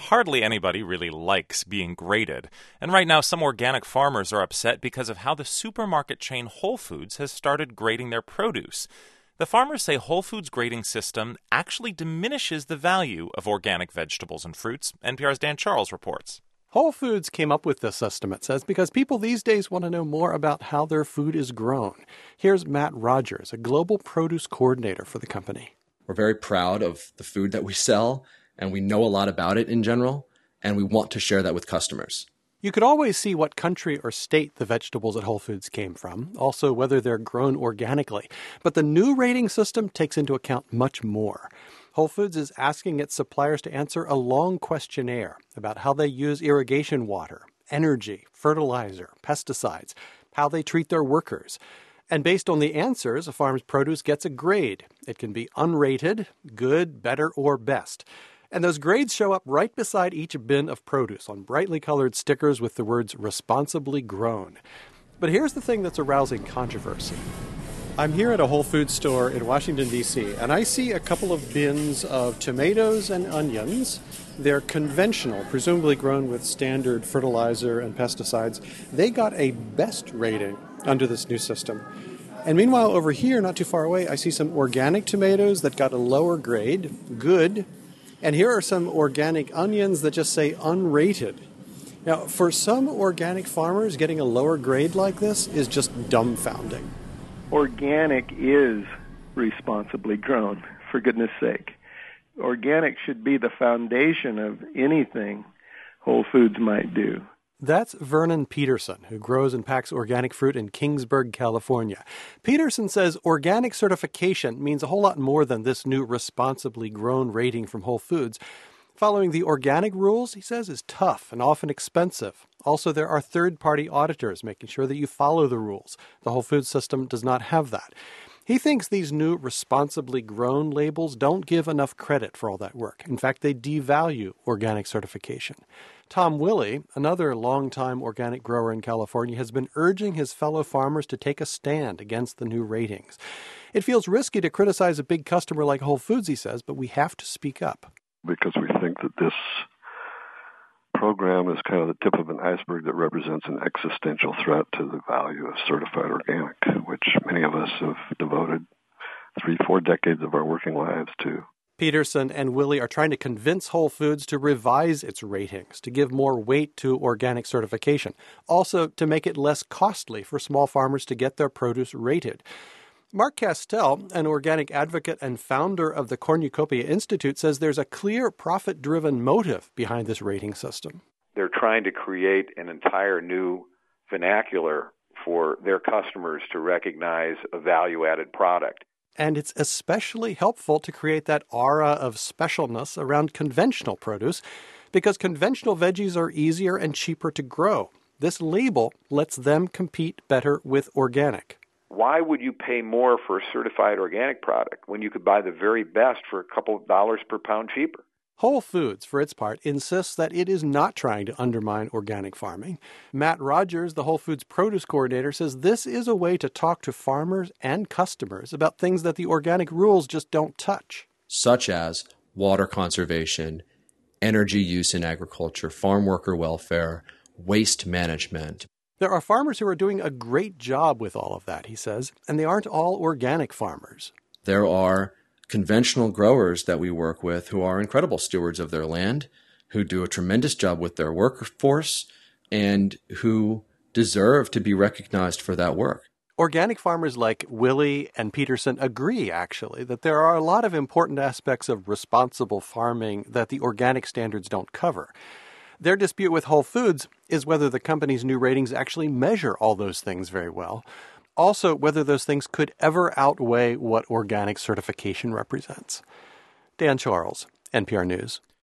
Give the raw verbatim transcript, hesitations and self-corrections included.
hardly anybody really likes being graded. And right now, some organic farmers are upset because of how the supermarket chain Whole Foods has started grading their produce. The farmers say Whole Foods' grading system actually diminishes the value of organic vegetables and fruits. N P R's Dan Charles reports. Whole Foods came up with this system, it says, because people these days want to know more about how their food is grown. Here's Matt Rogers, a global produce coordinator for the company. We're very proud of the food that we sell, and we know a lot about it in general, and we want to share that with customers. You could always see what country or state the vegetables at Whole Foods came from, also whether they're grown organically. But the new rating system takes into account much more. Whole Foods is asking its suppliers to answer a long questionnaire about how they use irrigation water, energy, fertilizer, pesticides, how they treat their workers. And based on the answers, a farm's produce gets a grade. It can be unrated, good, better, or best. And those grades show up right beside each bin of produce on brightly colored stickers with the words responsibly grown. But here's the thing that's arousing controversy. I'm here at a Whole Foods store in Washington, D C, and I see a couple of bins of tomatoes and onions. They're conventional, presumably grown with standard fertilizer and pesticides. They got a best rating under this new system. And meanwhile, over here, not too far away, I see some organic tomatoes that got a lower grade, good. And here are some organic onions that just say unrated. Now, for some organic farmers, getting a lower grade like this is just dumbfounding. Organic is responsibly grown, for goodness sake. Organic should be the foundation of anything Whole Foods might do. That's Vernon Peterson, who grows and packs organic fruit in Kingsburg, California. Peterson says organic certification means a whole lot more than this new responsibly grown rating from Whole Foods. Following the organic rules, he says, is tough and often expensive. Also, there are third-party auditors making sure that you follow the rules. The Whole Foods system does not have that. He thinks these new responsibly grown labels don't give enough credit for all that work. In fact, they devalue organic certification. Tom Willey, another longtime organic grower in California, has been urging his fellow farmers to take a stand against the new ratings. It feels risky to criticize a big customer like Whole Foods, he says, but we have to speak up. Because we think that this program is kind of the tip of an iceberg that represents an existential threat to the value of certified organic, which many of us have devoted three, four decades of our working lives to. Peterson and Willey are trying to convince Whole Foods to revise its ratings, to give more weight to organic certification, also to make it less costly for small farmers to get their produce rated. Mark Castell, an organic advocate and founder of the Cornucopia Institute, says there's a clear profit-driven motive behind this rating system. They're trying to create an entire new vernacular for their customers to recognize a value-added product. And it's especially helpful to create that aura of specialness around conventional produce because conventional veggies are easier and cheaper to grow. This label lets them compete better with organic. Why would you pay more for a certified organic product when you could buy the very best for a couple of dollars per pound cheaper? Whole Foods, for its part, insists that it is not trying to undermine organic farming. Matt Rogers, the Whole Foods produce coordinator, says this is a way to talk to farmers and customers about things that the organic rules just don't touch. Such as water conservation, energy use in agriculture, farm worker welfare, waste management. There are farmers who are doing a great job with all of that, he says, and they aren't all organic farmers. There are conventional growers that we work with who are incredible stewards of their land, who do a tremendous job with their workforce, and who deserve to be recognized for that work. Organic farmers like Willey and Peterson agree, actually, that there are a lot of important aspects of responsible farming that the organic standards don't cover. Their dispute with Whole Foods is whether the company's new ratings actually measure all those things very well. Also, whether those things could ever outweigh what organic certification represents. Dan Charles, N P R News.